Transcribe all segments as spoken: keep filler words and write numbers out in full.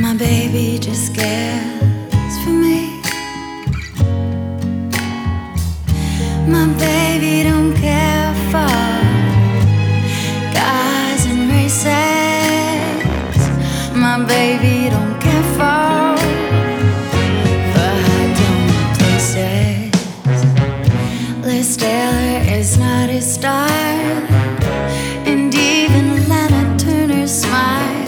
My baby just cares for me. My baby don't care for guys and races. My baby don't care for for high-dome places. Liz Taylor is not his style, and even Lana Turner's smile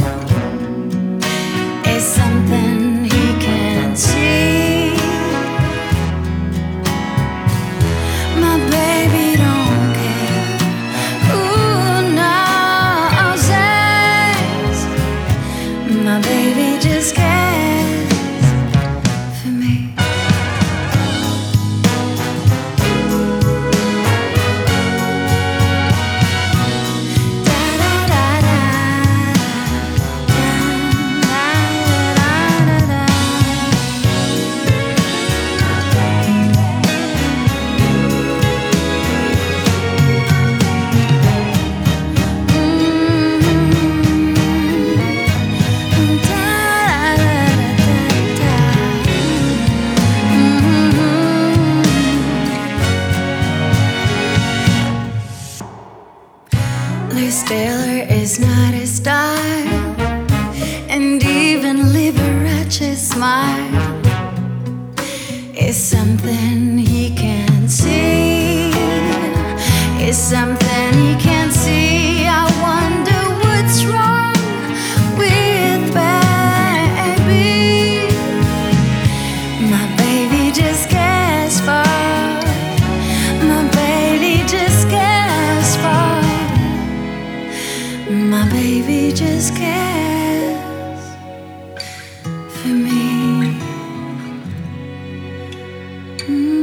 is something he can't see. My baby don't care who knows it. My baby just cares for me. Liz Taylor is not his style, and even Liberace's smile is something he can't see. Is something he can't see. I wonder what's wrong with baby. My baby just cares for. My baby just cares for. My baby just cares for me. Mm.